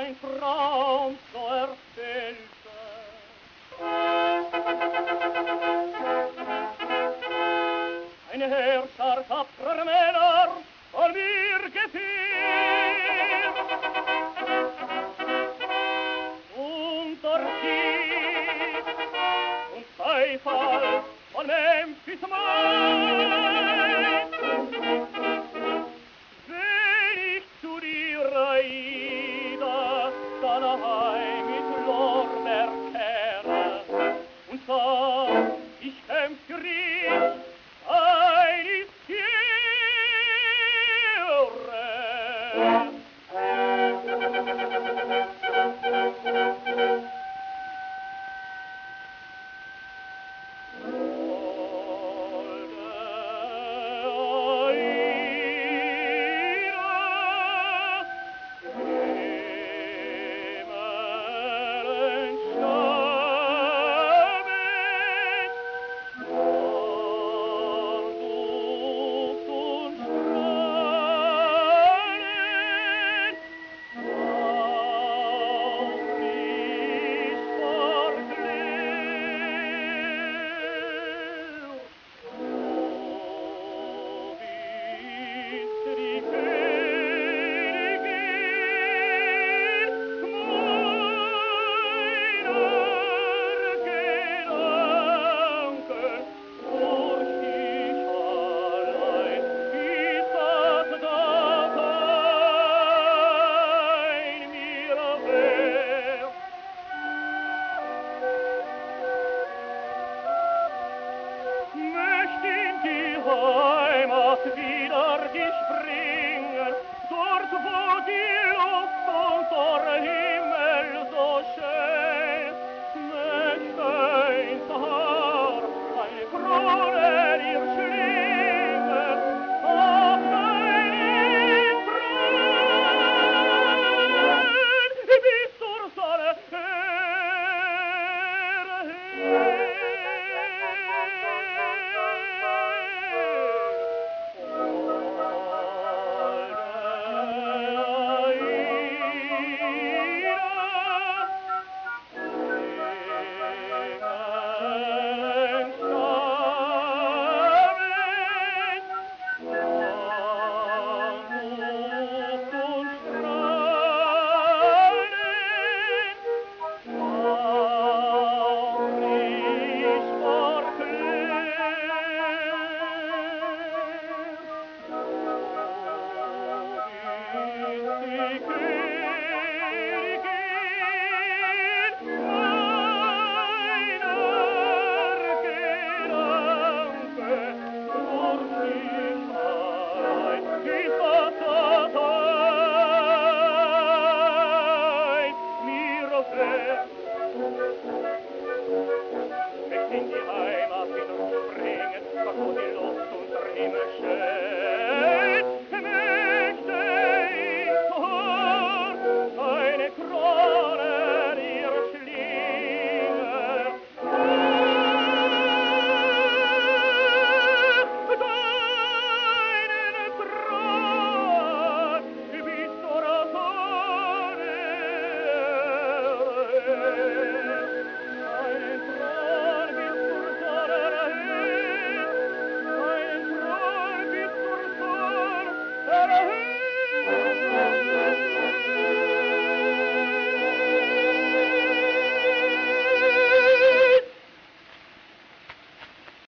mein Traum so erfüllte. Ein Heerschar tapferer Männer von mir geführt, unter Gift und Beifall von Memphis Main. Wenn ich zu dir, Aida, dann heim mit Lorbeer kehre und sag, ich kämpf für dich, ein ist Heimat wieder dich bringen, dort wo die Luft uns